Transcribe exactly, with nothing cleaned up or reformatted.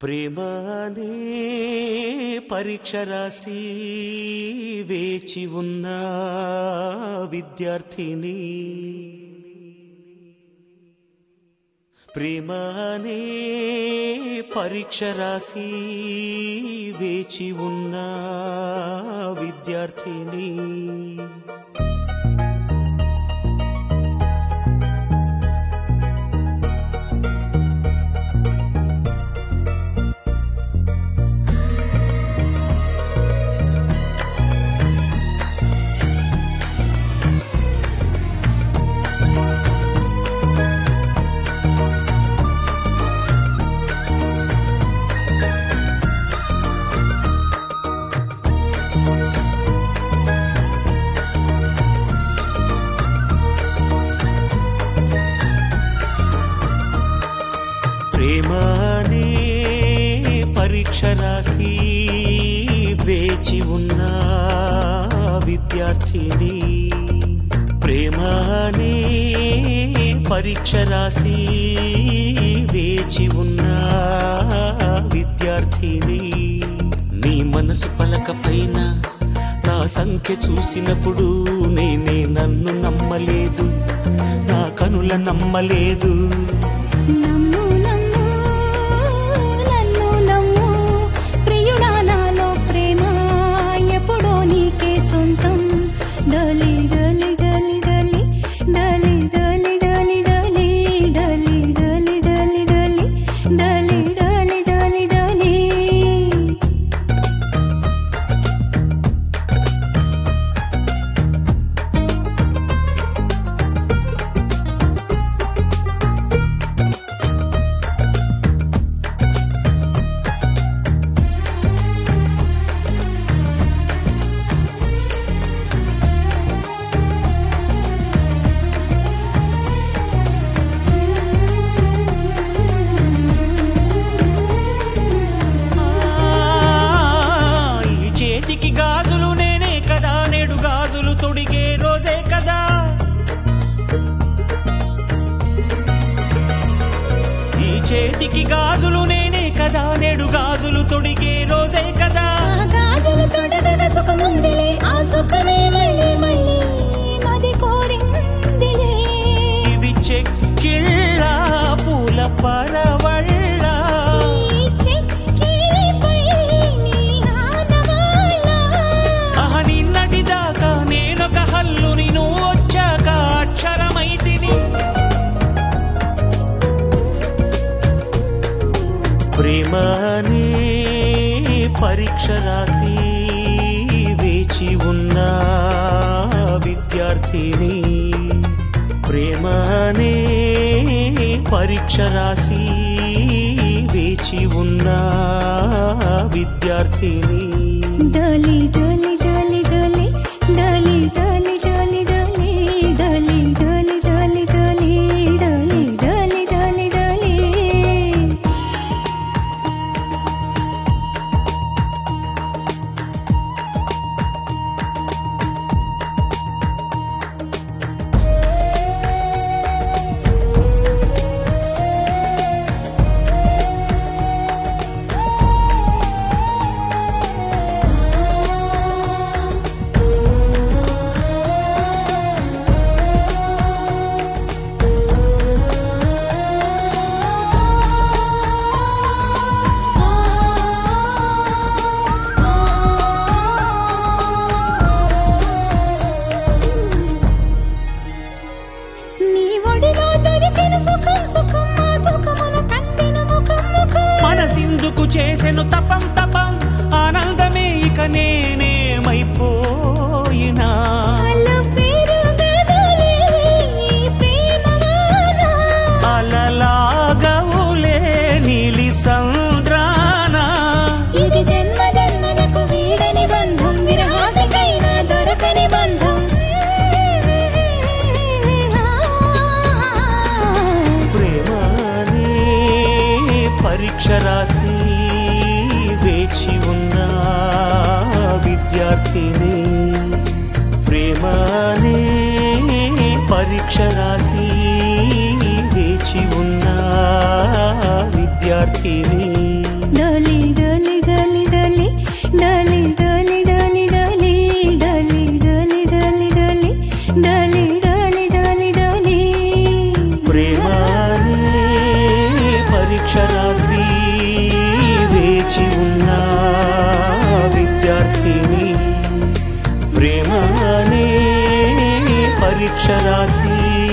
ప్రేమనే పరీక్ష రాసి వేచి ఉన్న విద్యార్థిని, ప్రేమనే పరీక్ష రాసి వేచి ఉన్న విద్యార్థిని. ప్రేమనే పరీక్ష రాసి వేచి ఉన్న విద్యార్థిని, ప్రేమనే పరీక్ష రాసి వేచి ఉన్న విద్యార్థిని. నీ మనసు పలక పైన నా సంఖ్య చూసినప్పుడు నేనే నన్ను నమ్మలేదు, నా కనుల నమ్మలేదు. నమ్ము నమ్ము నన్ను నమ్ము ప్రియుడా, నాలో ప్రేమ ఎప్పుడో నీకే సొంతం. డలి డలి డలి డలి డలి డలి డలి డలి డలి డలి డలి డలి డలి డలి డలి డలి. చేతికి గాజులు నేనే కదా, నేడు గాజులు తొడిగే రోజే కదా. ఈ చేతికి గాజులు నేనే కదా, నేడు గాజులు తొడిగే రోజే కదా. ఆ గాజులు తొడగగా సుఖముందిలే, ఆ సుఖమే మళ్ళీ మళ్ళీ మది కోరిందిలే. ఇవి చెక్కిళ్ళ పూల పరవళ్ళ, ఈ చెక్కిలిపై నీ ఆనవాళ్ళ. అహ నిన్నటిదాకా నేనొక హల్లుని, నువ్వు వచ్చాక అక్షరమైతిని. ప్రేమనే పరీక్ష రాసి వేచి ఉన్న విద్యార్థిని, ప్రేమనే పరీక్ష రాసి వేచి ఉన్న విద్యార్థిని. డలి డలి డలి డలి డలి డలి డలి డలి డలి డలి డలి డలి డలి డలి డలి డలి. నీ ఒడిలో దొరికిన సుఖం సుఖం, ఆ సుఖమున కందిన ముఖం ముఖం. మనసిందుకు చేసెను తపం తపం, ఆనందమే ఇక నేనేమైపోయినా. అల్లు పేరు గదలే ప్రేమవాన, అలలాగవులే నీలి సంద్రాన. ఇది జన్మ జన్మలకు వీడని బంధం, విరహానికైనా దొరకని బంధం. ప్రేమనే పరీక్ష రాసి వేచి ఉన్న విద్యార్థిని, ప్రేమనే పరీక్ష రాసి వేచి ఉన్న విద్యార్థిని. అక్షరాసి